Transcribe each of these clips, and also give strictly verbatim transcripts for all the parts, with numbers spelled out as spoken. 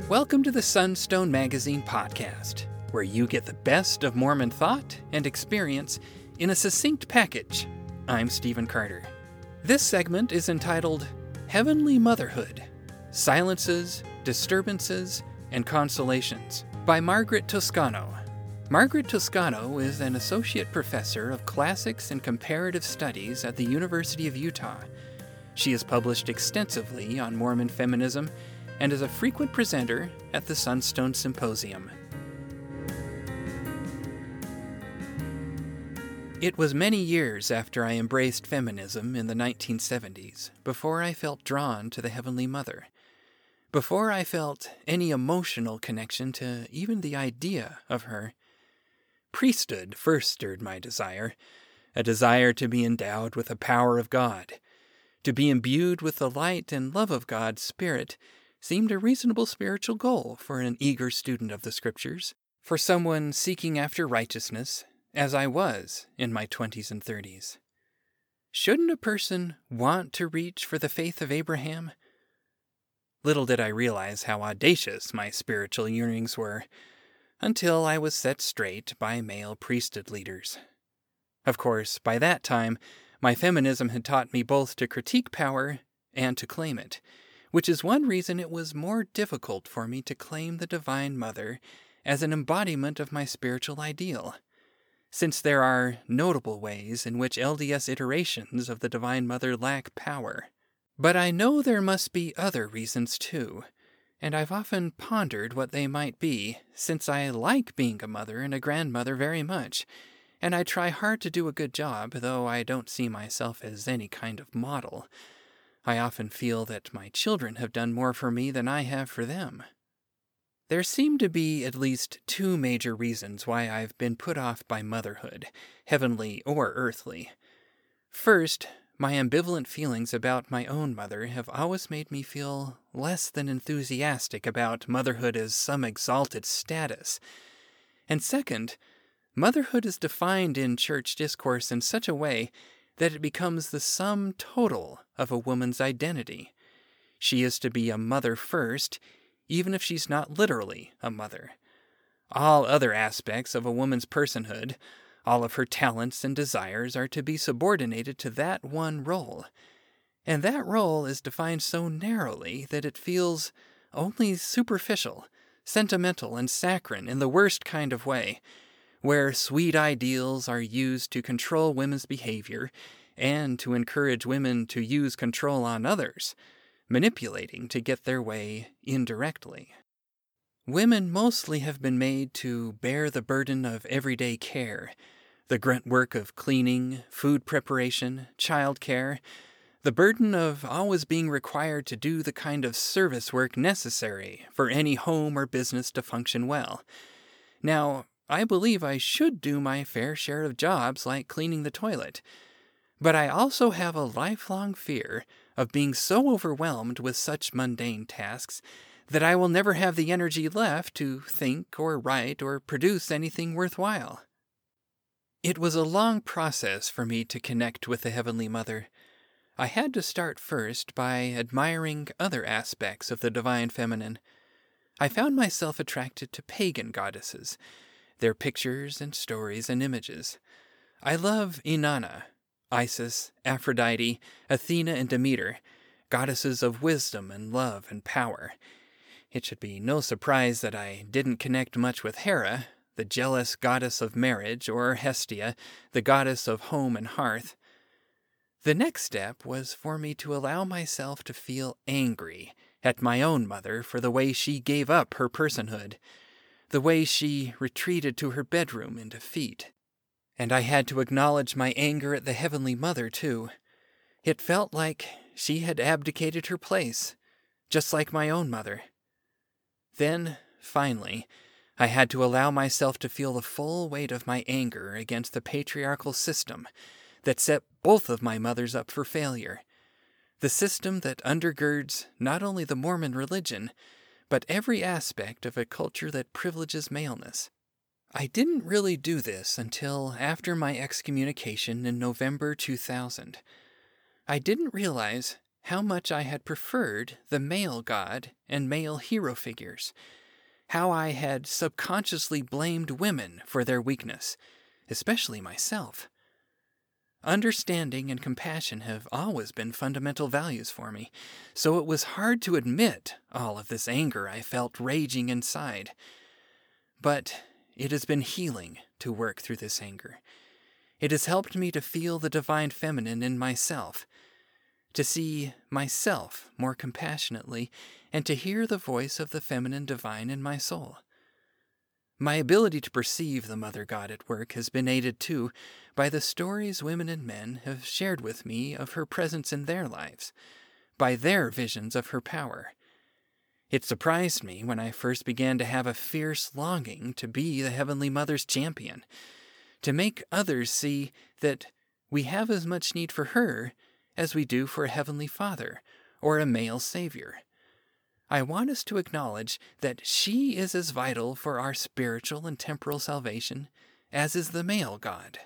Welcome to the Sunstone Magazine podcast, where you get the best of Mormon thought and experience in a succinct package. I'm Stephen Carter. This segment is entitled Heavenly Motherhood: Silences, Disturbances, and Consolations by Margaret Toscano. Margaret Toscano is an associate professor of classics and comparative studies at the University of Utah. She has published extensively on Mormon feminism and is a frequent presenter at the Sunstone Symposium. It was many years after I embraced feminism in the nineteen seventies before I felt drawn to the Heavenly Mother, before I felt any emotional connection to even the idea of her. Priesthood first stirred my desire, a desire to be endowed with the power of God. To be imbued with the light and love of God's Spirit seemed a reasonable spiritual goal for an eager student of the Scriptures, for someone seeking after righteousness, as I was in my twenties and thirties. Shouldn't a person want to reach for the faith of Abraham? Little did I realize how audacious my spiritual yearnings were, until I was set straight by male priesthood leaders. Of course, by that time, my feminism had taught me both to critique power and to claim it, which is one reason it was more difficult for me to claim the Divine Mother as an embodiment of my spiritual ideal, since there are notable ways in which L D S iterations of the Divine Mother lack power. But I know there must be other reasons too, and I've often pondered what they might be, since I like being a mother and a grandmother very much, and I try hard to do a good job, though I don't see myself as any kind of model. I often feel that my children have done more for me than I have for them. There seem to be at least two major reasons why I've been put off by motherhood, heavenly or earthly. First, my ambivalent feelings about my own mother have always made me feel less than enthusiastic about motherhood as some exalted status. And second, motherhood is defined in church discourse in such a way that it becomes the sum total of a woman's identity. She is to be a mother first, even if she's not literally a mother. All other aspects of a woman's personhood, all of her talents and desires, are to be subordinated to that one role. And that role is defined so narrowly that it feels only superficial, sentimental, and saccharine in the worst kind of way, where sweet ideals are used to control women's behavior and to encourage women to use control on others, manipulating to get their way indirectly. Women mostly have been made to bear the burden of everyday care, the grunt work of cleaning, food preparation, childcare, the burden of always being required to do the kind of service work necessary for any home or business to function well. Now, I believe I should do my fair share of jobs like cleaning the toilet, but I also have a lifelong fear of being so overwhelmed with such mundane tasks that I will never have the energy left to think or write or produce anything worthwhile. It was a long process for me to connect with the Heavenly Mother. I had to start first by admiring other aspects of the Divine Feminine. I found myself attracted to pagan goddesses, their pictures and stories and images. I love Inanna, Isis, Aphrodite, Athena, and Demeter, goddesses of wisdom and love and power. It should be no surprise that I didn't connect much with Hera, the jealous goddess of marriage, or Hestia, the goddess of home and hearth. The next step was for me to allow myself to feel angry at my own mother for the way she gave up her personhood, the way she retreated to her bedroom in defeat. And I had to acknowledge my anger at the Heavenly Mother, too. It felt like she had abdicated her place, just like my own mother. Then, finally, I had to allow myself to feel the full weight of my anger against the patriarchal system that set both of my mothers up for failure. The system that undergirds not only the Mormon religion, but every aspect of a culture that privileges maleness. I didn't really do this until after my excommunication in November two thousand. I didn't realize how much I had preferred the male god and male hero figures, how I had subconsciously blamed women for their weakness, especially myself. Understanding and compassion have always been fundamental values for me, so it was hard to admit all of this anger I felt raging inside. But it has been healing to work through this anger. It has helped me to feel the divine feminine in myself, to see myself more compassionately, and to hear the voice of the feminine divine in my soul. My ability to perceive the Mother God at work has been aided, too, by the stories women and men have shared with me of her presence in their lives, by their visions of her power. It surprised me when I first began to have a fierce longing to be the Heavenly Mother's champion, to make others see that we have as much need for her as we do for a Heavenly Father or a male Savior. I want us to acknowledge that she is as vital for our spiritual and temporal salvation as is the male God.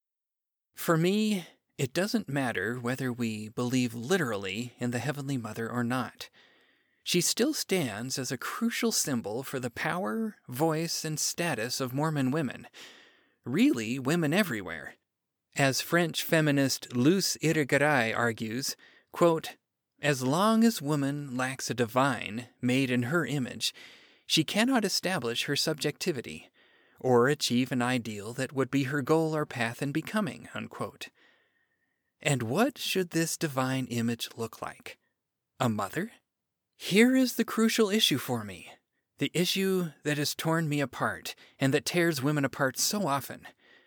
For me, it doesn't matter whether we believe literally in the Heavenly Mother or not. She still stands as a crucial symbol for the power, voice, and status of Mormon women, really women everywhere. As French feminist Luce Irigaray argues, quote, "As long as woman lacks a divine made in her image, she cannot establish her subjectivity, or achieve an ideal that would be her goal or path in becoming," unquote. And what should this divine image look like? A mother? Here is the crucial issue for me, the issue that has torn me apart and that tears women apart so often.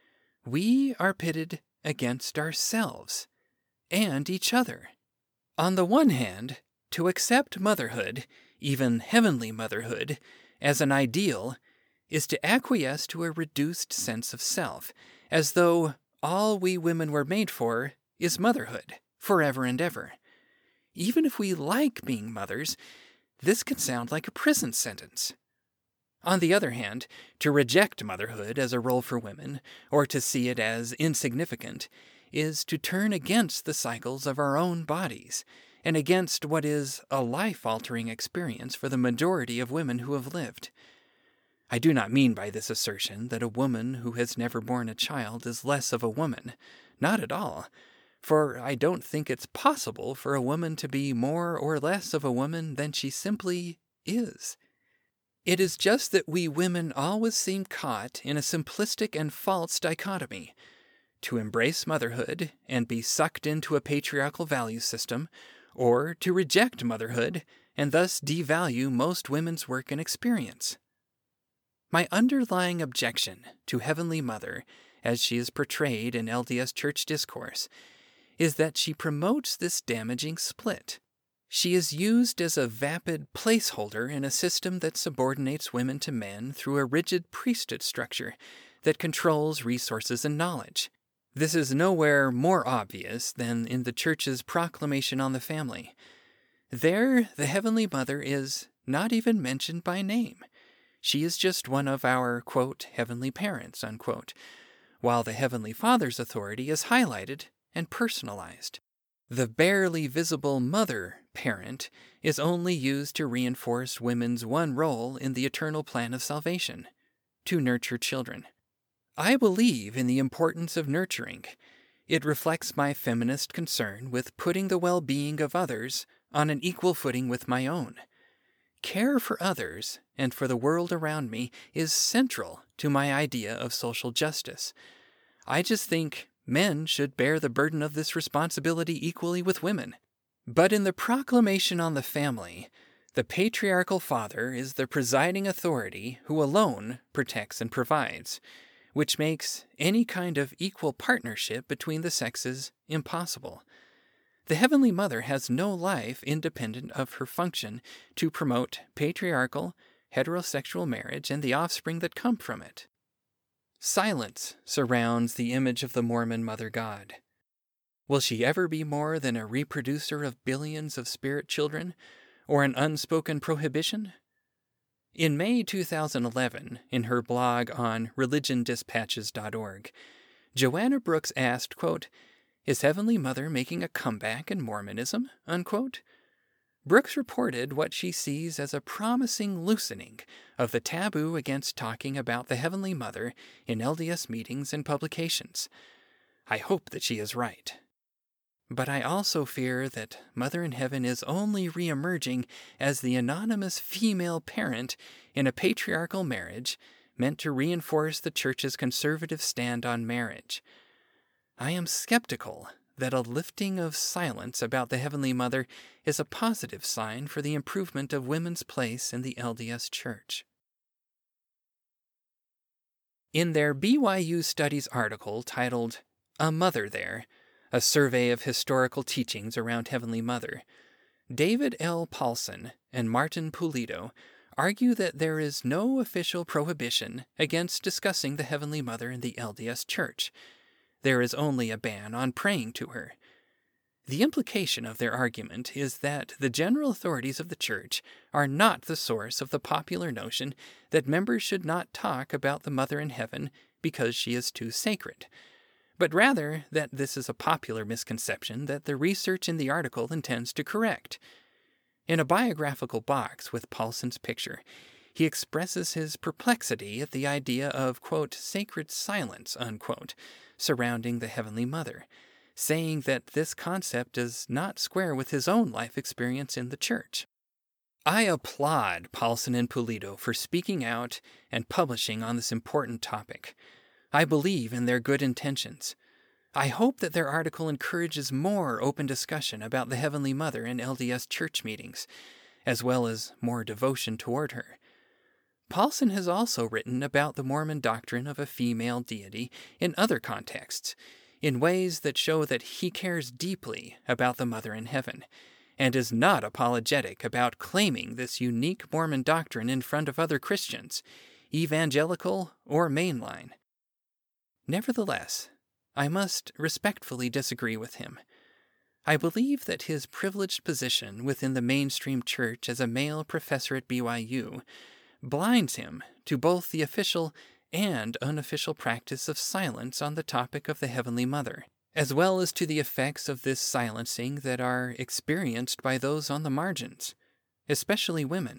We are pitted against ourselves and each other. On the one hand, to accept motherhood, even heavenly motherhood, as an ideal is to acquiesce to a reduced sense of self, as though all we women were made for is motherhood, forever and ever. Even if we like being mothers, this can sound like a prison sentence. On the other hand, to reject motherhood as a role for women, or to see it as insignificant, is to turn against the cycles of our own bodies, and against what is a life-altering experience for the majority of women who have lived. I do not mean by this assertion that a woman who has never borne a child is less of a woman. Not at all. For I don't think it's possible for a woman to be more or less of a woman than she simply is. It is just that we women always seem caught in a simplistic and false dichotomy. To embrace motherhood and be sucked into a patriarchal value system, or to reject motherhood and thus devalue most women's work and experience. My underlying objection to Heavenly Mother, as she is portrayed in L D S Church discourse, is that she promotes this damaging split. She is used as a vapid placeholder in a system that subordinates women to men through a rigid priesthood structure that controls resources and knowledge. This is nowhere more obvious than in the Church's proclamation on the family. There, the Heavenly Mother is not even mentioned by name. She is just one of our, quote, heavenly parents, unquote, while the Heavenly Father's authority is highlighted and personalized. The barely visible mother parent is only used to reinforce women's one role in the eternal plan of salvation, to nurture children. I believe in the importance of nurturing. It reflects my feminist concern with putting the well-being of others on an equal footing with my own. Care for others and for the world around me is central to my idea of social justice. I just think men should bear the burden of this responsibility equally with women. But in the proclamation on the family, the patriarchal father is the presiding authority who alone protects and provides, which makes any kind of equal partnership between the sexes impossible. The Heavenly Mother has no life independent of her function to promote patriarchal, heterosexual marriage and the offspring that come from it. Silence surrounds the image of the Mormon Mother God. Will she ever be more than a reproducer of billions of spirit children, or an unspoken prohibition? In May two thousand eleven, in her blog on religion dispatches dot org, Joanna Brooks asked, quote, Is Heavenly Mother making a comeback in Mormonism? Unquote. Brooks reported what she sees as a promising loosening of the taboo against talking about the Heavenly Mother in L D S meetings and publications. I hope that she is right. But I also fear that Mother in Heaven is only re-emerging as the anonymous female parent in a patriarchal marriage meant to reinforce the Church's conservative stand on marriage. I am skeptical that a lifting of silence about the Heavenly Mother is a positive sign for the improvement of women's place in the L D S Church. In their B Y U Studies article titled, "A Mother There," a survey of historical teachings around Heavenly Mother, David L. Paulson and Martin Pulido argue that there is no official prohibition against discussing the Heavenly Mother in the L D S Church. There is only a ban on praying to her. The implication of their argument is that the general authorities of the Church are not the source of the popular notion that members should not talk about the Mother in Heaven because she is too sacred, but rather that this is a popular misconception that the research in the article intends to correct. In a biographical box with Paulson's picture, he expresses his perplexity at the idea of, quote, sacred silence, unquote, surrounding the Heavenly Mother, saying that this concept does not square with his own life experience in the Church. I applaud Paulson and Pulido for speaking out and publishing on this important topic. I believe in their good intentions. I hope that their article encourages more open discussion about the Heavenly Mother in L D S church meetings, as well as more devotion toward her. Paulson has also written about the Mormon doctrine of a female deity in other contexts, in ways that show that he cares deeply about the Mother in Heaven, and is not apologetic about claiming this unique Mormon doctrine in front of other Christians, evangelical or mainline. Nevertheless, I must respectfully disagree with him. I believe that his privileged position within the mainstream church as a male professor at B Y U blinds him to both the official and unofficial practice of silence on the topic of the Heavenly Mother, as well as to the effects of this silencing that are experienced by those on the margins, especially women.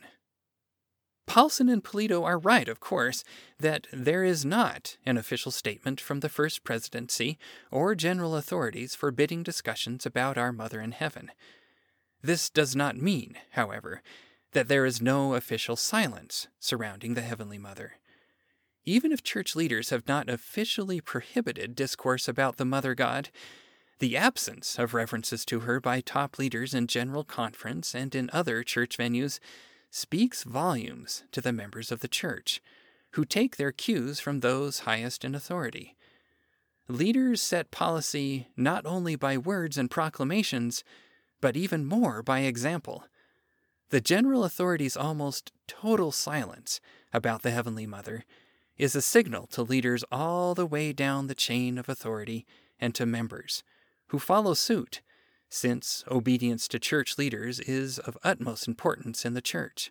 Paulson and Pulido are right, of course, that there is not an official statement from the First Presidency or general authorities forbidding discussions about our Mother in Heaven. This does not mean, however, that there is no official silence surrounding the Heavenly Mother. Even if church leaders have not officially prohibited discourse about the Mother God, the absence of references to her by top leaders in General Conference and in other church venues speaks volumes to the members of the church, who take their cues from those highest in authority. Leaders set policy not only by words and proclamations, but even more by example. The general authority's almost total silence about the Heavenly Mother is a signal to leaders all the way down the chain of authority and to members, who follow suit, since obedience to church leaders is of utmost importance in the church.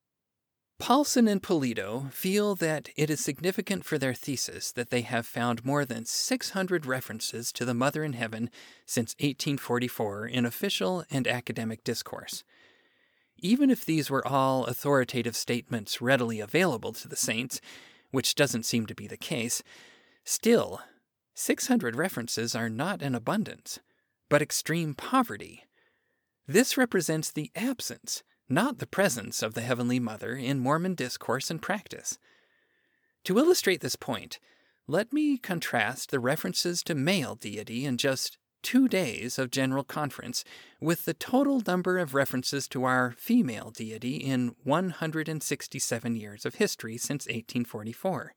Paulson and Pulido feel that it is significant for their thesis that they have found more than six hundred references to the Mother in Heaven since eighteen forty-four in official and academic discourse. Even if these were all authoritative statements readily available to the saints, which doesn't seem to be the case, still, six hundred references are not an abundance, but extreme poverty. This represents the absence, not the presence, of the Heavenly Mother in Mormon discourse and practice. To illustrate this point, let me contrast the references to male deity in just two days of General Conference with the total number of references to our female deity in one hundred sixty-seven years of history since eighteen forty-four.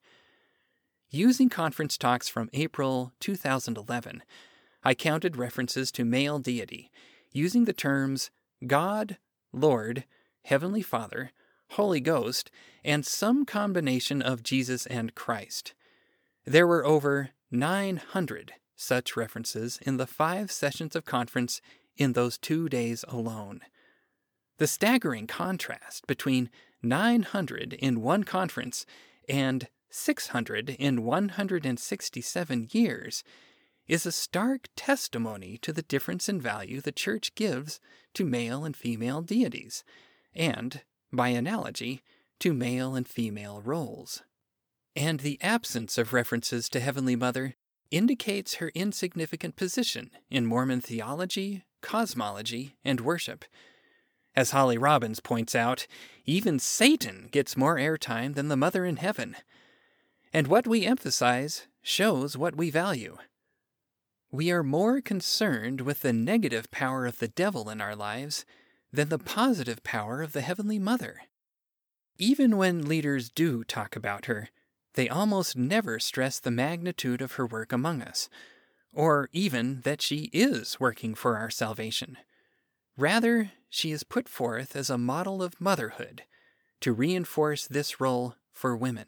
Using conference talks from April two thousand eleven, I counted references to male deity using the terms God, Lord, Heavenly Father, Holy Ghost, and some combination of Jesus and Christ. There were over nine hundred such references in the five sessions of conference in those two days alone. The staggering contrast between nine hundred in one conference and six hundred in one hundred sixty-seven years is a stark testimony to the difference in value the Church gives to male and female deities, and, by analogy, to male and female roles. And the absence of references to Heavenly Mother indicates her insignificant position in Mormon theology, cosmology, and worship. As Holly Robbins points out, even Satan gets more airtime than the Mother in heaven. And what we emphasize shows what we value. We are more concerned with the negative power of the devil in our lives than the positive power of the Heavenly Mother. Even when leaders do talk about her, they almost never stress the magnitude of her work among us, or even that she is working for our salvation. Rather, she is put forth as a model of motherhood to reinforce this role for women.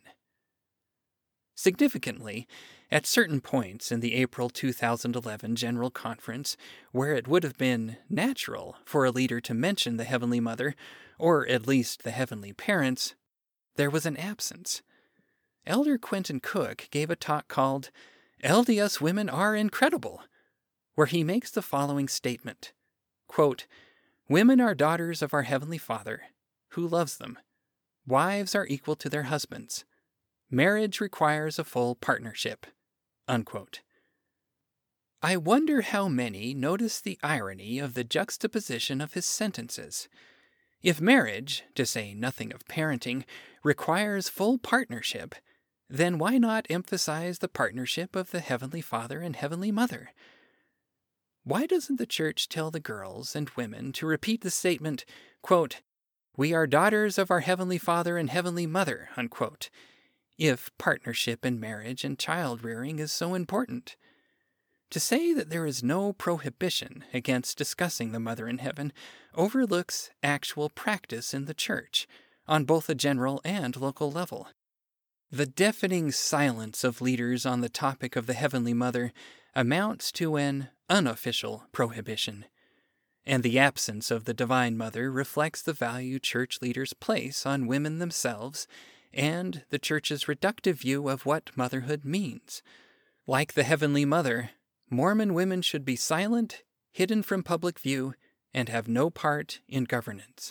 Significantly, at certain points in the April two thousand eleven General Conference, where it would have been natural for a leader to mention the Heavenly Mother, or at least the Heavenly Parents, there was an absence. Elder Quentin Cook gave a talk called L D S Women Are Incredible, where he makes the following statement, quote, "Women are daughters of our Heavenly Father, who loves them. Wives are equal to their husbands. Marriage requires a full partnership." Unquote. I wonder how many notice the irony of the juxtaposition of his sentences. If marriage, to say nothing of parenting, requires full partnership, then why not emphasize the partnership of the Heavenly Father and Heavenly Mother? Why doesn't the Church tell the girls and women to repeat the statement, quote, "We are daughters of our Heavenly Father and Heavenly Mother," unquote, if partnership in marriage and child-rearing is so important? To say that there is no prohibition against discussing the Mother in Heaven overlooks actual practice in the Church, on both a general and local level. The deafening silence of leaders on the topic of the Heavenly Mother amounts to an unofficial prohibition, and the absence of the Divine Mother reflects the value Church leaders place on women themselves and the Church's reductive view of what motherhood means. Like the Heavenly Mother, Mormon women should be silent, hidden from public view, and have no part in governance.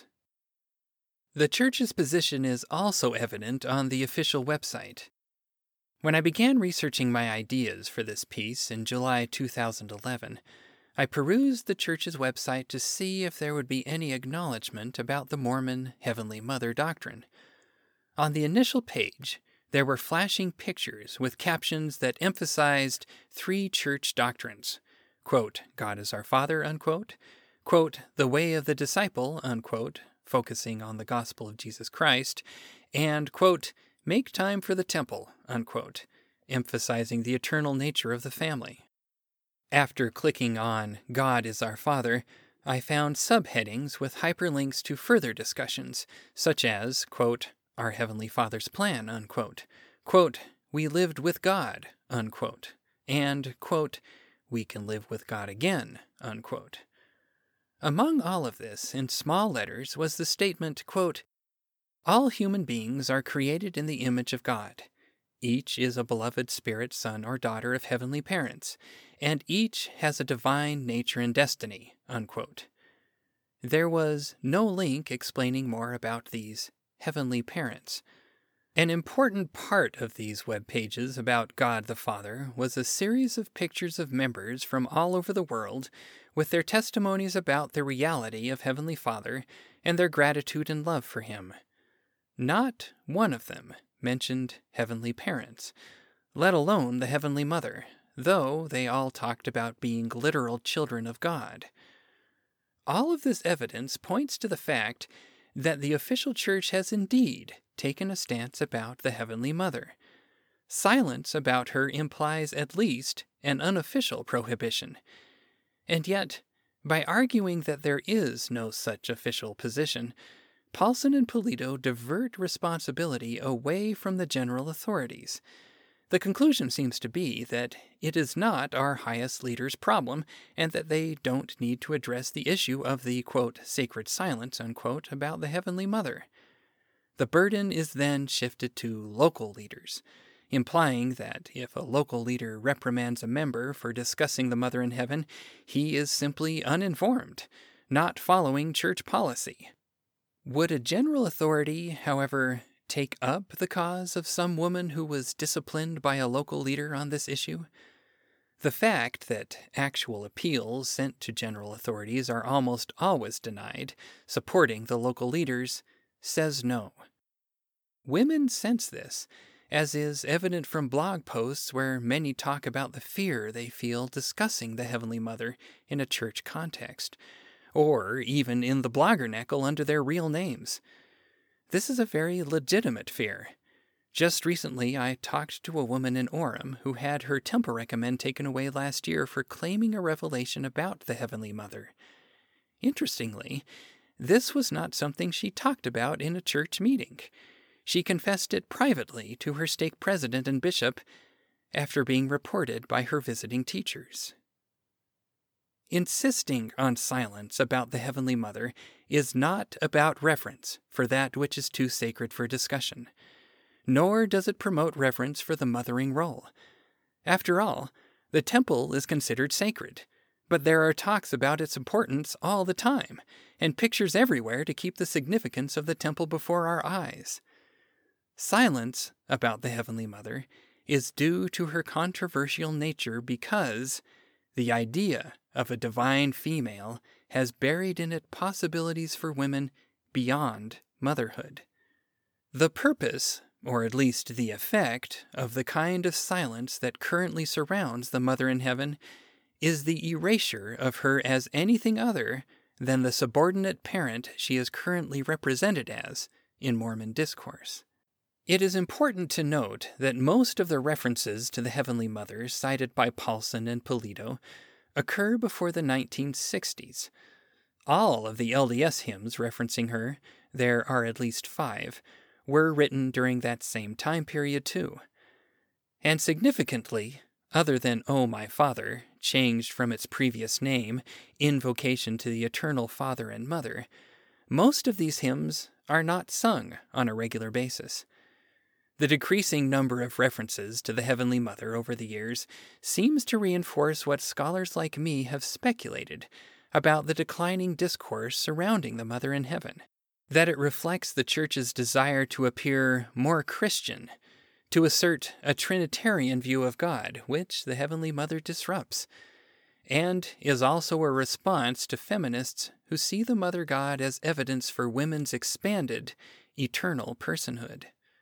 The Church's position is also evident on the official website. When I began researching my ideas for this piece in July two thousand eleven, I perused the Church's website to see if there would be any acknowledgement about the Mormon Heavenly Mother doctrine. On the initial page, there were flashing pictures with captions that emphasized three church doctrines, quote, "God is our Father," unquote, quote, "the way of the disciple," unquote, focusing on the gospel of Jesus Christ, and, quote, "make time for the temple," unquote, emphasizing the eternal nature of the family. After clicking on God is our Father, I found subheadings with hyperlinks to further discussions, such as, quote, "Our Heavenly Father's plan," unquote, quote, "We lived with God," unquote, and, quote, "We can live with God again," unquote. Among all of this, in small letters, was the statement, quote, "All human beings are created in the image of God. Each is a beloved spirit son or daughter of heavenly parents, and each has a divine nature and destiny," unquote. There was no link explaining more about these heavenly parents. An important part of these web pages about God the Father was a series of pictures of members from all over the world with their testimonies about the reality of Heavenly Father and their gratitude and love for Him. Not one of them mentioned heavenly parents, let alone the Heavenly Mother, though they all talked about being literal children of God. All of this evidence points to the fact that the official Church has indeed taken a stance about the Heavenly Mother. Silence about her implies at least an unofficial prohibition. And yet, by arguing that there is no such official position, Paulson and Pulido divert responsibility away from the general authorities. The conclusion seems to be that it is not our highest leaders' problem, and that they don't need to address the issue of the, quote, "sacred silence," unquote, about the Heavenly Mother. The burden is then shifted to local leaders, implying that if a local leader reprimands a member for discussing the Mother in Heaven, he is simply uninformed, not following church policy. Would a general authority, however, take up the cause of some woman who was disciplined by a local leader on this issue? The fact that actual appeals sent to general authorities are almost always denied, supporting the local leaders, says no. Women sense this, as is evident from blog posts where many talk about the fear they feel discussing the Heavenly Mother in a church context, or even in the bloggernacle under their real names. This is a very legitimate fear. Just recently, I talked to a woman in Orem who had her temple recommend taken away last year for claiming a revelation about the Heavenly Mother. Interestingly, this was not something she talked about in a church meeting. She confessed it privately to her stake president and bishop after being reported by her visiting teachers. Insisting on silence about the Heavenly Mother is not about reverence for that which is too sacred for discussion, nor does it promote reverence for the mothering role. After all, the temple is considered sacred, but there are talks about its importance all the time, and pictures everywhere to keep the significance of the temple before our eyes. Silence about the Heavenly Mother is due to her controversial nature because the idea of a divine female has buried in it possibilities for women beyond motherhood. The purpose, or at least the effect, of the kind of silence that currently surrounds the Mother in Heaven is the erasure of her as anything other than the subordinate parent she is currently represented as in Mormon discourse. It is important to note that most of the references to the Heavenly Mother cited by Paulson and Pulido occur before the nineteen sixties. All of the L D S hymns referencing her, there are at least five, were written during that same time period too. And significantly, other than O My Father, changed from its previous name, Invocation to the Eternal Father and Mother, most of these hymns are not sung on a regular basis. The decreasing number of references to the Heavenly Mother over the years seems to reinforce what scholars like me have speculated about the declining discourse surrounding the Mother in Heaven, that it reflects the Church's desire to appear more Christian, to assert a Trinitarian view of God, which the Heavenly Mother disrupts, and is also a response to feminists who see the Mother God as evidence for women's expanded, eternal personhood.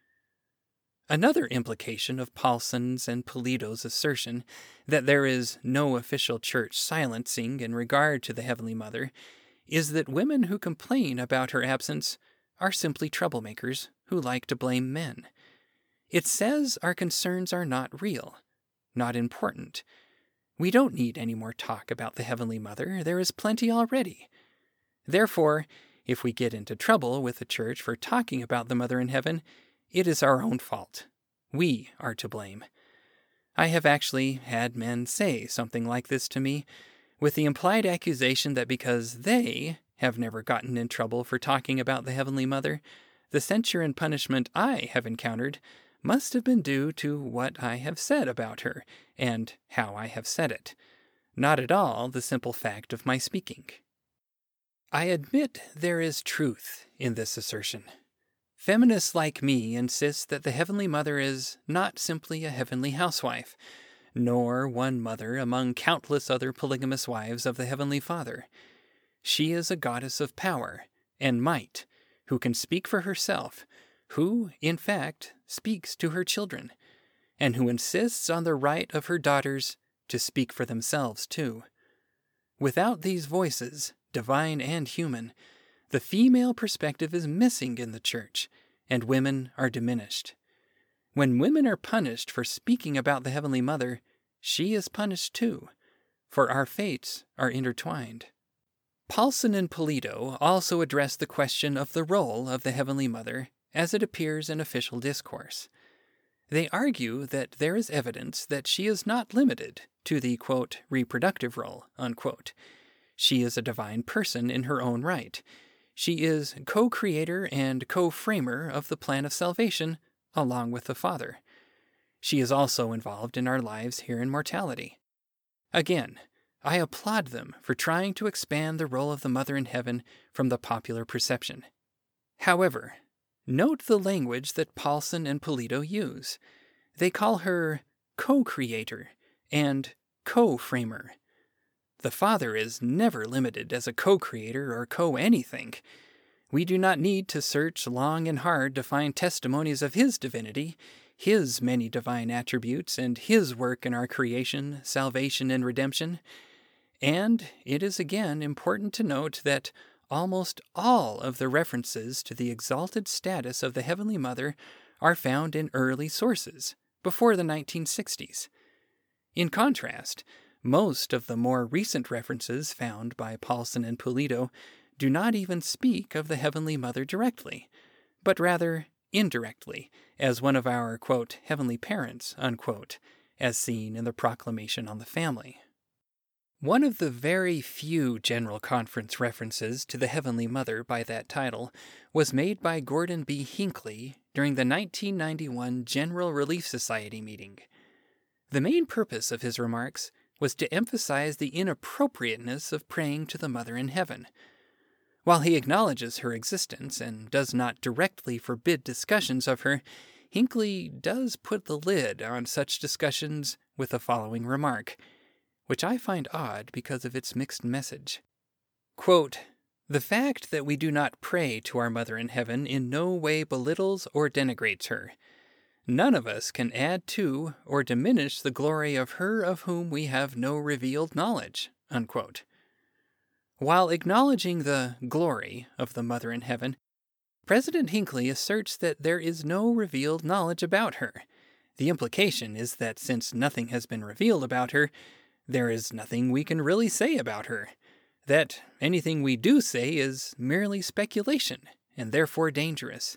Another implication of Paulson's and Pulido's assertion that there is no official church silencing in regard to the Heavenly Mother is that women who complain about her absence are simply troublemakers who like to blame men. It says our concerns are not real, not important. We don't need any more talk about the Heavenly Mother. There is plenty already. Therefore, if we get into trouble with the church for talking about the Mother in Heaven, it is our own fault. We are to blame. I have actually had men say something like this to me, with the implied accusation that because they have never gotten in trouble for talking about the Heavenly Mother, the censure and punishment I have encountered must have been due to what I have said about her, and how I have said it, not at all the simple fact of my speaking. I admit there is truth in this assertion. Feminists like me insist that the Heavenly Mother is not simply a heavenly housewife, nor one mother among countless other polygamous wives of the Heavenly Father. She is a goddess of power and might, who can speak for herself, who, in fact, speaks to her children, and who insists on the right of her daughters to speak for themselves too. Without these voices, divine and human, the female perspective is missing in the church, and women are diminished. When women are punished for speaking about the Heavenly Mother, she is punished too, for our fates are intertwined. Paulson and Pulido also address the question of the role of the Heavenly Mother as it appears in official discourse. They argue that there is evidence that she is not limited to the, quote, reproductive role, unquote. She is a divine person in her own right. She is co-creator and co-framer of the plan of salvation, along with the Father. She is also involved in our lives here in mortality. Again, I applaud them for trying to expand the role of the Mother in Heaven from the popular perception. However, note the language that Paulson and Pulido use. They call her co-creator and co-framer. The Father is never limited as a co-creator or co-anything. We do not need to search long and hard to find testimonies of His divinity, His many divine attributes, and His work in our creation, salvation, and redemption. And it is again important to note that almost all of the references to the exalted status of the Heavenly Mother are found in early sources, before the nineteen sixties. In contrast, most of the more recent references found by Paulson and Pulido do not even speak of the Heavenly Mother directly, but rather indirectly, as one of our, quote, heavenly parents, unquote, as seen in the Proclamation on the Family. One of the very few General Conference references to the Heavenly Mother by that title was made by Gordon B. Hinckley during the nineteen ninety-one General Relief Society meeting. The main purpose of his remarks was to emphasize the inappropriateness of praying to the Mother in Heaven. While he acknowledges her existence and does not directly forbid discussions of her, Hinckley does put the lid on such discussions with the following remark, which I find odd because of its mixed message. Quote, "The fact that we do not pray to our Mother in Heaven in no way belittles or denigrates her. None of us can add to or diminish the glory of her of whom we have no revealed knowledge." Unquote. While acknowledging the glory of the Mother in Heaven, President Hinckley asserts that there is no revealed knowledge about her. The implication is that since nothing has been revealed about her, there is nothing we can really say about her, that anything we do say is merely speculation, and therefore dangerous.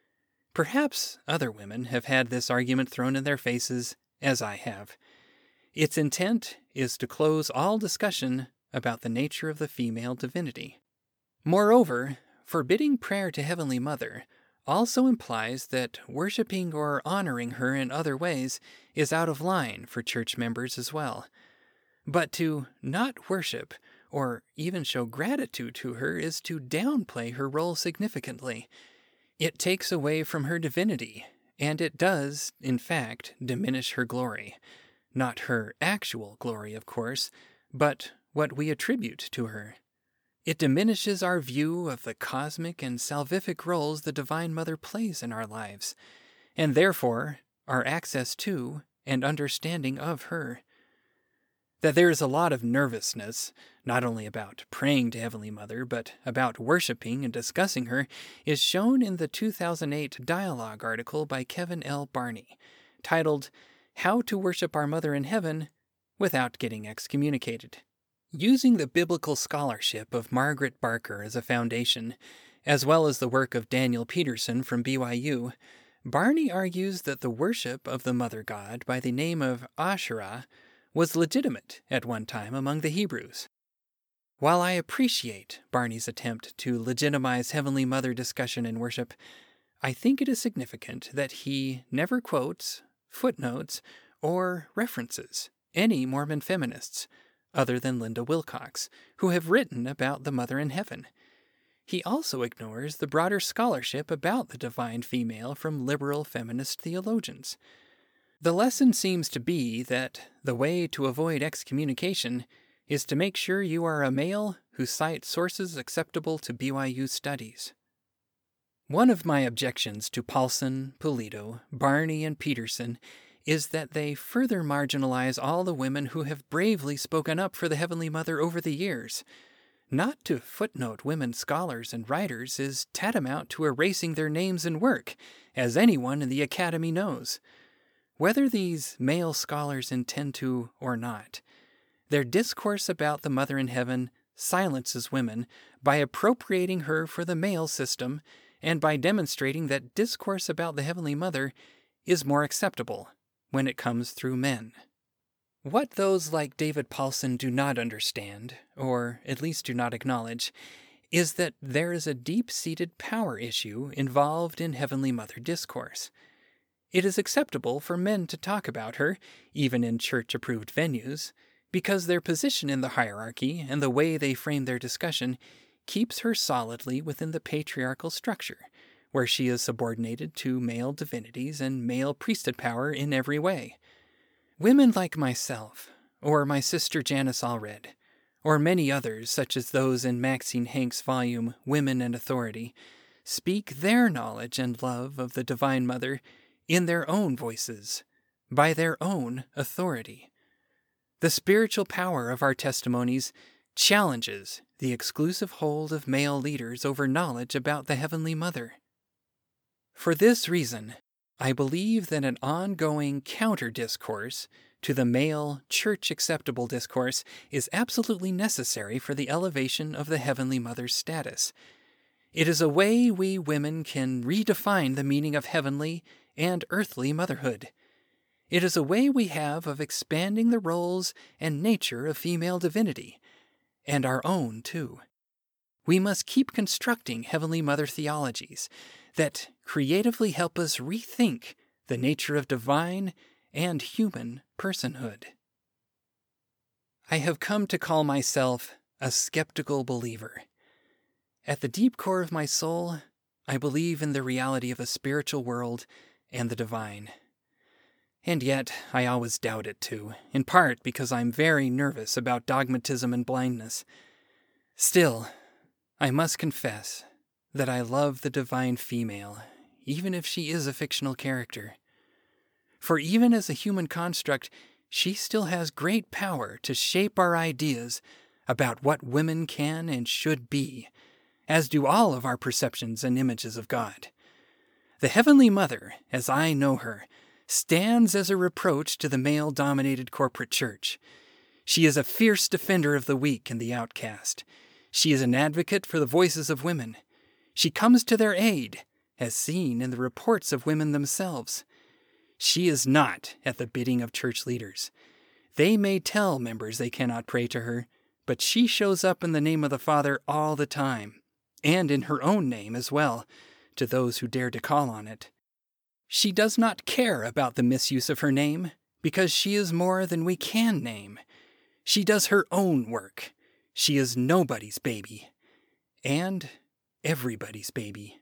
Perhaps other women have had this argument thrown in their faces, as I have. Its intent is to close all discussion about the nature of the female divinity. Moreover, forbidding prayer to Heavenly Mother also implies that worshiping or honoring her in other ways is out of line for church members as well. But to not worship or even show gratitude to her is to downplay her role significantly. It takes away from her divinity, and it does, in fact, diminish her glory. Not her actual glory, of course, but what we attribute to her. It diminishes our view of the cosmic and salvific roles the Divine Mother plays in our lives, and therefore our access to and understanding of her. That there is a lot of nervousness, not only about praying to Heavenly Mother, but about worshiping and discussing her, is shown in the two thousand eight Dialogue article by Kevin L. Barney, titled, "How to Worship Our Mother in Heaven Without Getting Excommunicated." Using the biblical scholarship of Margaret Barker as a foundation, as well as the work of Daniel Peterson from B Y U, Barney argues that the worship of the Mother God by the name of Asherah was legitimate at one time among the Hebrews. While I appreciate Barney's attempt to legitimize Heavenly Mother discussion and worship, I think it is significant that he never quotes, footnotes, or references any Mormon feminists, other than Linda Wilcox, who have written about the Mother in Heaven. He also ignores the broader scholarship about the divine female from liberal feminist theologians. The lesson seems to be that the way to avoid excommunication is to make sure you are a male who cites sources acceptable to B Y U studies. One of my objections to Paulson, Pulido, Barney, and Peterson is that they further marginalize all the women who have bravely spoken up for the Heavenly Mother over the years. Not to footnote women scholars and writers is tantamount to erasing their names and work, as anyone in the Academy knows. Whether these male scholars intend to or not, their discourse about the Mother in Heaven silences women by appropriating her for the male system and by demonstrating that discourse about the Heavenly Mother is more acceptable when it comes through men. What those like David Paulson do not understand, or at least do not acknowledge, is that there is a deep-seated power issue involved in Heavenly Mother discourse. It is acceptable for men to talk about her, even in church-approved venues, because their position in the hierarchy and the way they frame their discussion keeps her solidly within the patriarchal structure, where she is subordinated to male divinities and male priesthood power in every way. Women like myself, or my sister Janice Allred, or many others such as those in Maxine Hanks' volume Women and Authority, speak their knowledge and love of the Divine Mother in their own voices, by their own authority. The spiritual power of our testimonies challenges the exclusive hold of male leaders over knowledge about the Heavenly Mother. For this reason, I believe that an ongoing counter-discourse to the male, church-acceptable discourse is absolutely necessary for the elevation of the Heavenly Mother's status. It is a way we women can redefine the meaning of heavenly and earthly motherhood. It is a way we have of expanding the roles and nature of female divinity, and our own, too. We must keep constructing Heavenly Mother theologies that creatively help us rethink the nature of divine and human personhood. I have come to call myself a skeptical believer. At the deep core of my soul, I believe in the reality of a spiritual world and the divine. And yet, I always doubt it too, in part because I'm very nervous about dogmatism and blindness. Still, I must confess that I love the divine female, even if she is a fictional character. For even as a human construct, she still has great power to shape our ideas about what women can and should be, as do all of our perceptions and images of God. The Heavenly Mother, as I know her, stands as a reproach to the male-dominated corporate church. She is a fierce defender of the weak and the outcast. She is an advocate for the voices of women. She comes to their aid, as seen in the reports of women themselves. She is not at the bidding of church leaders. They may tell members they cannot pray to her, but she shows up in the name of the Father all the time, and in her own name as well, to those who dare to call on it. She does not care about the misuse of her name, because she is more than we can name. She does her own work. She is nobody's baby, and everybody's baby.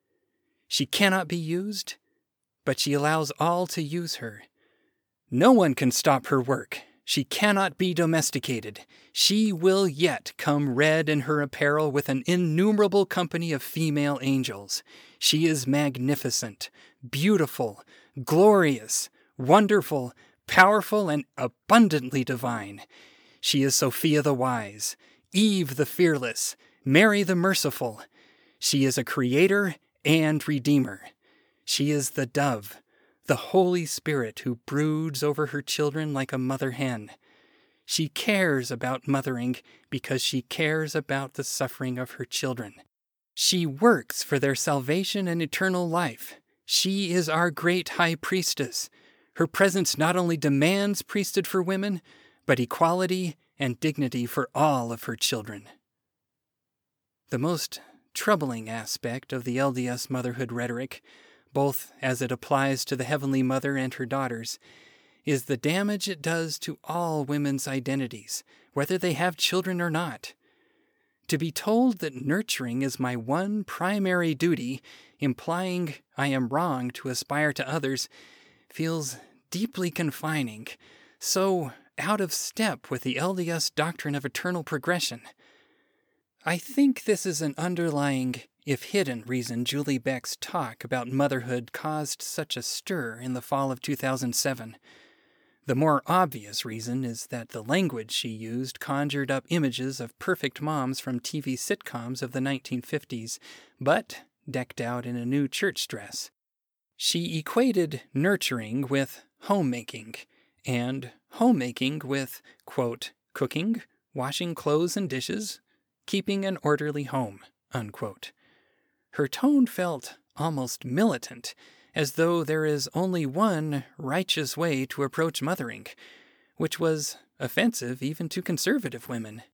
She cannot be used, but she allows all to use her. No one can stop her work. She cannot be domesticated. She will yet come red in her apparel with an innumerable company of female angels. She is magnificent, beautiful, glorious, wonderful, powerful, and abundantly divine. She is Sophia the Wise, Eve the Fearless, Mary the Merciful. She is a creator and redeemer. She is the dove, the Holy Spirit who broods over her children like a mother hen. She cares about mothering because she cares about the suffering of her children. She works for their salvation and eternal life. She is our great high priestess. Her presence not only demands priesthood for women, but equality and dignity for all of her children. The most troubling aspect of the L D S motherhood rhetoric, both as it applies to the Heavenly Mother and her daughters, is the damage it does to all women's identities, whether they have children or not. To be told that nurturing is my one primary duty, implying I am wrong to aspire to others, feels deeply confining, so out of step with the L D S doctrine of eternal progression. I think this is an underlying, if hidden, reason Julie Beck's talk about motherhood caused such a stir in the fall of two thousand seven. The more obvious reason is that the language she used conjured up images of perfect moms from T V sitcoms of the nineteen fifties, but decked out in a new church dress. She equated nurturing with homemaking, and homemaking with, quote, cooking, washing clothes and dishes, keeping an orderly home, unquote. Her tone felt almost militant, as though there is only one righteous way to approach mothering, which was offensive even to conservative women.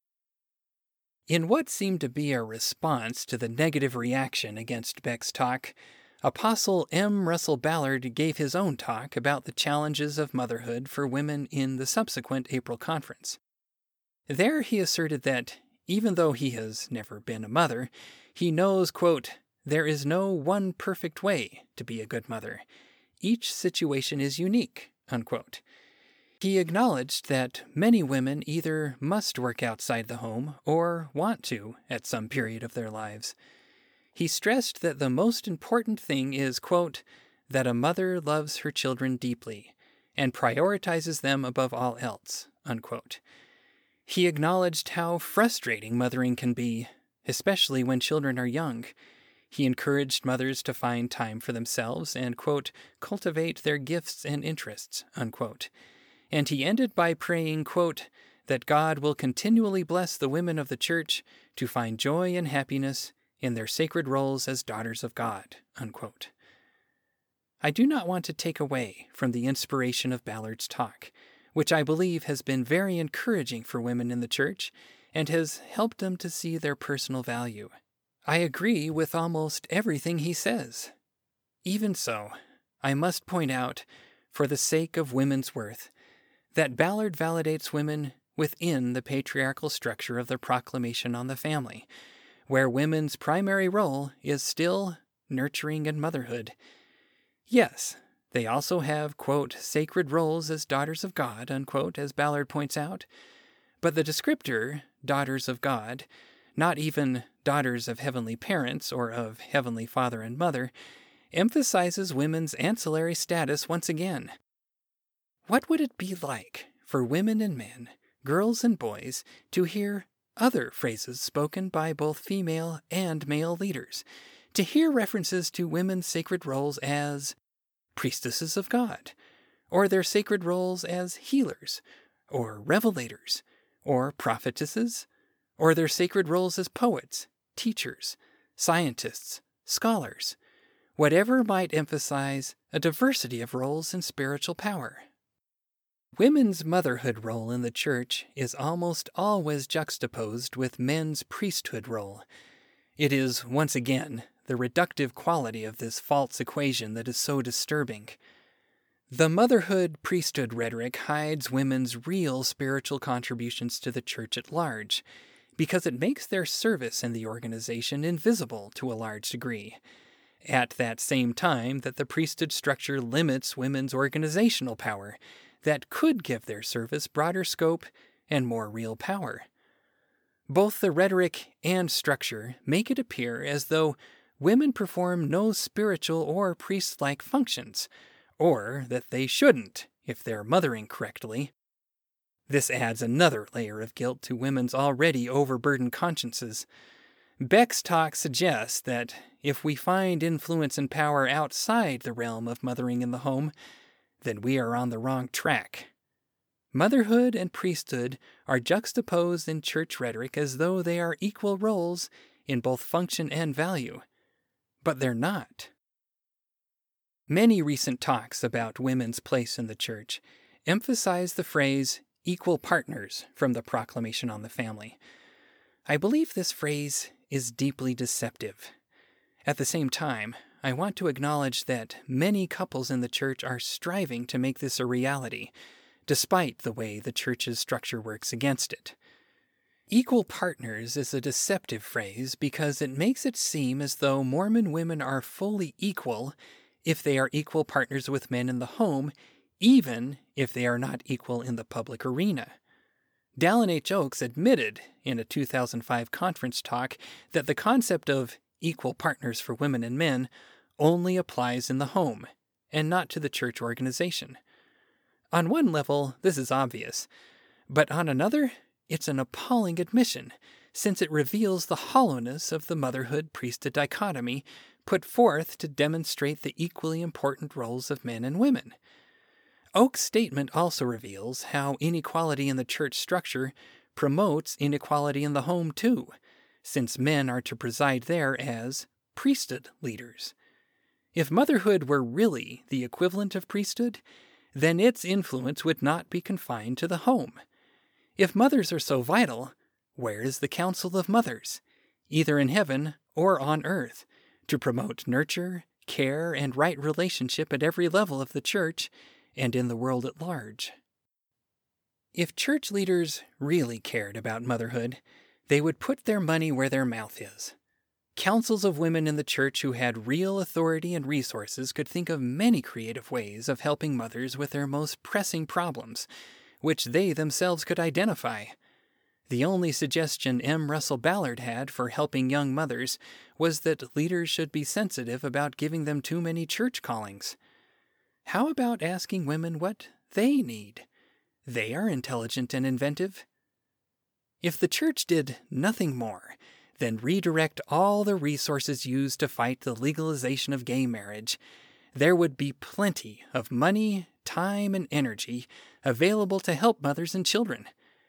In what seemed to be a response to the negative reaction against Beck's talk, Apostle M. Russell Ballard gave his own talk about the challenges of motherhood for women in the subsequent April conference. There he asserted that, even though he has never been a mother, he knows, quote, "There is no one perfect way to be a good mother. Each situation is unique," unquote. He acknowledged that many women either must work outside the home or want to at some period of their lives. He stressed that the most important thing is, quote, "that a mother loves her children deeply and prioritizes them above all else," unquote. He acknowledged how frustrating mothering can be, especially when children are young. He encouraged mothers to find time for themselves and, quote, "cultivate their gifts and interests," unquote. And he ended by praying, quote, "that God will continually bless the women of the church to find joy and happiness in their sacred roles as daughters of God," unquote. I do not want to take away from the inspiration of Ballard's talk, which I believe has been very encouraging for women in the church and has helped them to see their personal value. I agree with almost everything he says. Even so, I must point out, for the sake of women's worth, that Ballard validates women within the patriarchal structure of the Proclamation on the Family, where women's primary role is still nurturing and motherhood. Yes, they also have, quote, "sacred roles as daughters of God," unquote, as Ballard points out, but the descriptor, daughters of God, not even daughters of heavenly parents or of heavenly father and mother, emphasizes women's ancillary status once again. What would it be like for women and men, girls and boys, to hear other phrases spoken by both female and male leaders, to hear references to women's sacred roles as priestesses of God, or their sacred roles as healers, or revelators, or prophetesses, or their sacred roles as poets, teachers, scientists, scholars, whatever might emphasize a diversity of roles and spiritual power. Women's motherhood role in the church is almost always juxtaposed with men's priesthood role. It is, once again, the reductive quality of this false equation that is so disturbing. The motherhood-priesthood rhetoric hides women's real spiritual contributions to the church at large, because it makes their service in the organization invisible to a large degree, at that same time that the priesthood structure limits women's organizational power that could give their service broader scope and more real power. Both the rhetoric and structure make it appear as though women perform no spiritual or priest-like functions, or that they shouldn't if they're mothering correctly. This adds another layer of guilt to women's already overburdened consciences. Beck's talk suggests that if we find influence and power outside the realm of mothering in the home, then we are on the wrong track. Motherhood and priesthood are juxtaposed in church rhetoric as though they are equal roles in both function and value, but they're not. Many recent talks about women's place in the church emphasize the phrase equal partners from the Proclamation on the Family. I believe this phrase is deeply deceptive. At the same time, I want to acknowledge that many couples in the church are striving to make this a reality, despite the way the church's structure works against it. Equal partners is a deceptive phrase because it makes it seem as though Mormon women are fully equal if they are equal partners with men in the home, even if they are not equal in the public arena. Dallin H. Oaks admitted in a two thousand five conference talk that the concept of equal partners for women and men only applies in the home, and not to the church organization. On one level, this is obvious, but on another, it's an appalling admission, since it reveals the hollowness of the motherhood-priesthood dichotomy put forth to demonstrate the equally important roles of men and women. Oak's statement also reveals how inequality in the church structure promotes inequality in the home too, since men are to preside there as priesthood leaders. If motherhood were really the equivalent of priesthood, then its influence would not be confined to the home. If mothers are so vital, where is the council of mothers, either in heaven or on earth, to promote nurture, care and right relationship at every level of the church and in the world at large. If church leaders really cared about motherhood, they would put their money where their mouth is. Councils of women in the church who had real authority and resources could think of many creative ways of helping mothers with their most pressing problems, which they themselves could identify. The only suggestion M. Russell Ballard had for helping young mothers was that leaders should be sensitive about giving them too many church callings. How about asking women what they need? They are intelligent and inventive. If the church did nothing more than redirect all the resources used to fight the legalization of gay marriage, there would be plenty of money, time, and energy available to help mothers and children.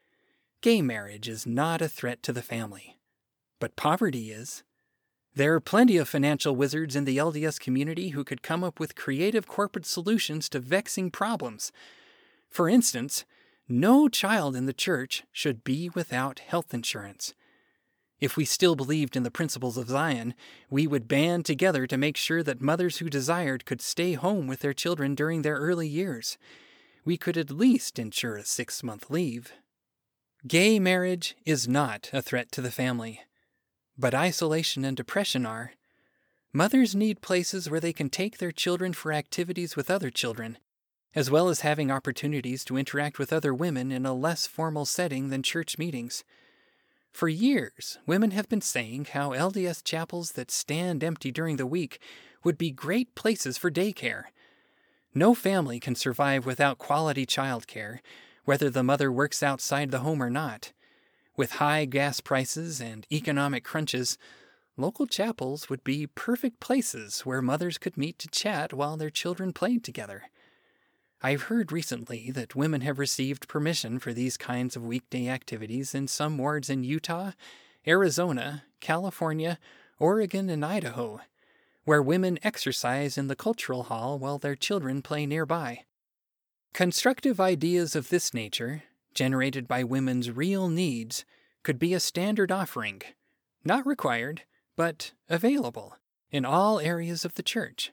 Gay marriage is not a threat to the family, but poverty is. There are plenty of financial wizards in the L D S community who could come up with creative corporate solutions to vexing problems. For instance, no child in the church should be without health insurance. If we still believed in the principles of Zion, we would band together to make sure that mothers who desired could stay home with their children during their early years. We could at least ensure a six-month leave. Gay marriage is not a threat to the family, but isolation and depression are. Mothers need places where they can take their children for activities with other children, as well as having opportunities to interact with other women in a less formal setting than church meetings. For years, women have been saying how L D S chapels that stand empty during the week would be great places for daycare. No family can survive without quality childcare, whether the mother works outside the home or not. With high gas prices and economic crunches, local chapels would be perfect places where mothers could meet to chat while their children played together. I've heard recently that women have received permission for these kinds of weekday activities in some wards in Utah, Arizona, California, Oregon, and Idaho, where women exercise in the cultural hall while their children play nearby. Constructive ideas of this nature, generated by women's real needs, could be a standard offering, not required, but available, in all areas of the church.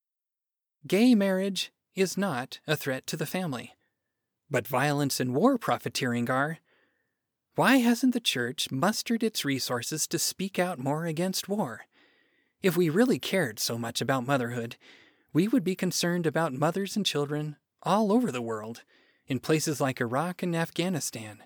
Gay marriage is not a threat to the family, but violence and war profiteering are. Why hasn't the church mustered its resources to speak out more against war? If we really cared so much about motherhood, we would be concerned about mothers and children all over the world, in places like Iraq and Afghanistan.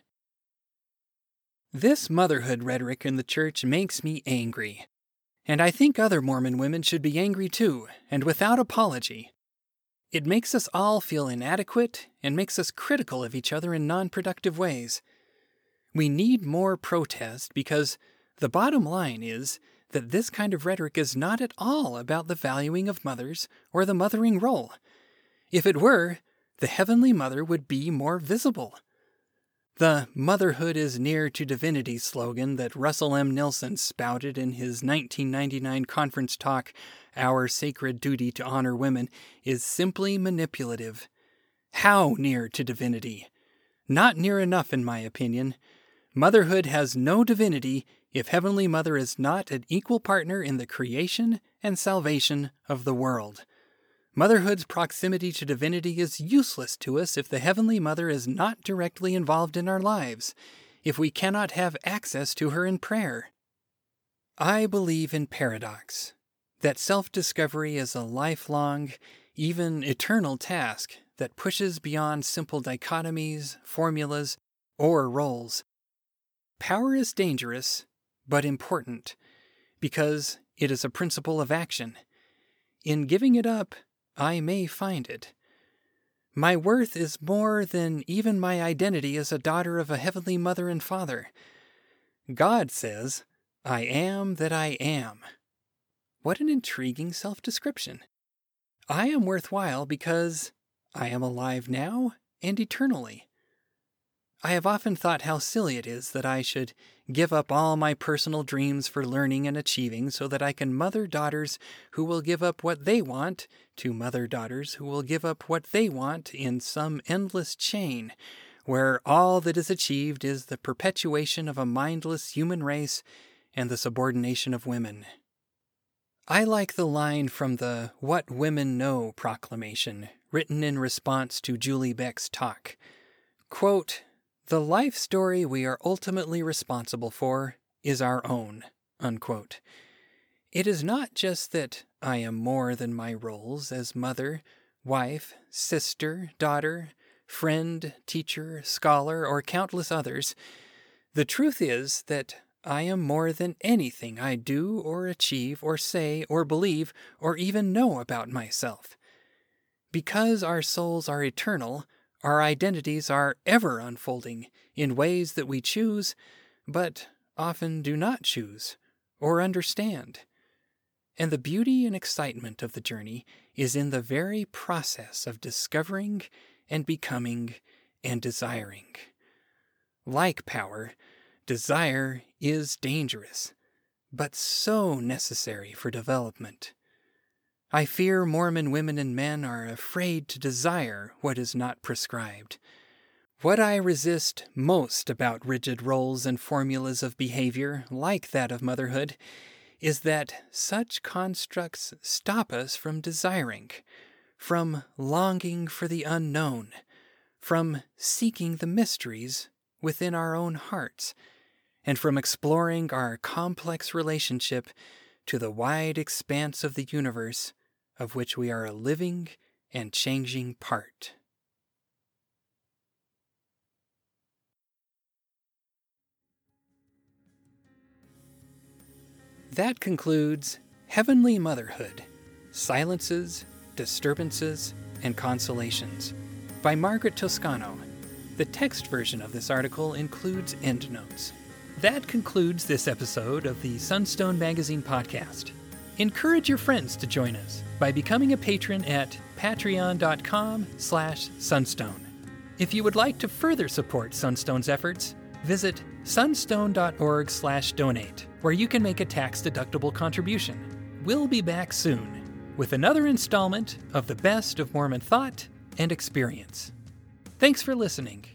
This motherhood rhetoric in the church makes me angry, and I think other Mormon women should be angry too, and without apology. It makes us all feel inadequate and makes us critical of each other in non-productive ways. We need more protest because the bottom line is that this kind of rhetoric is not at all about the valuing of mothers or the mothering role. If it were, the Heavenly Mother would be more visible. The "motherhood is near to divinity" slogan that Russell M. Nelson spouted in his nineteen ninety-nine conference talk, Our Sacred Duty to Honor Women, is simply manipulative. How near to divinity? Not near enough, in my opinion. Motherhood has no divinity if Heavenly Mother is not an equal partner in the creation and salvation of the world. Motherhood's proximity to divinity is useless to us if the Heavenly Mother is not directly involved in our lives, if we cannot have access to her in prayer. I believe in paradox, that self-discovery is a lifelong, even eternal task that pushes beyond simple dichotomies, formulas, or roles. Power is dangerous, but important, because it is a principle of action. In giving it up, I may find it. My worth is more than even my identity as a daughter of a Heavenly Mother and Father. God says, I am that I am. What an intriguing self-description. I am worthwhile because I am alive now and eternally. I have often thought how silly it is that I should give up all my personal dreams for learning and achieving so that I can mother daughters who will give up what they want to mother daughters who will give up what they want in some endless chain where all that is achieved is the perpetuation of a mindless human race and the subordination of women. I like the line from the What Women Know proclamation, written in response to Julie Beck's talk. Quote, "The life story we are ultimately responsible for is our own," unquote. It is not just that I am more than my roles as mother, wife, sister, daughter, friend, teacher, scholar, or countless others. The truth is that I am more than anything I do or achieve or say or believe or even know about myself. Because our souls are eternal, our identities are ever unfolding in ways that we choose, but often do not choose or understand. And the beauty and excitement of the journey is in the very process of discovering and becoming and desiring. Like power, desire is dangerous, but so necessary for development. I fear Mormon women and men are afraid to desire what is not prescribed. What I resist most about rigid roles and formulas of behavior, like that of motherhood, is that such constructs stop us from desiring, from longing for the unknown, from seeking the mysteries within our own hearts, and from exploring our complex relationship to the wide expanse of the universe of which we are a living and changing part. That concludes Heavenly Motherhood, Silences, Disturbances, and Consolations by Margaret Toscano. The text version of this article includes endnotes. That concludes this episode of the Sunstone Magazine podcast. Encourage your friends to join us by becoming a patron at patreon.com slash sunstone. If you would like to further support Sunstone's efforts, visit sunstone.org slash donate, where you can make a tax-deductible contribution. We'll be back soon with another installment of the best of Mormon thought and experience. Thanks for listening.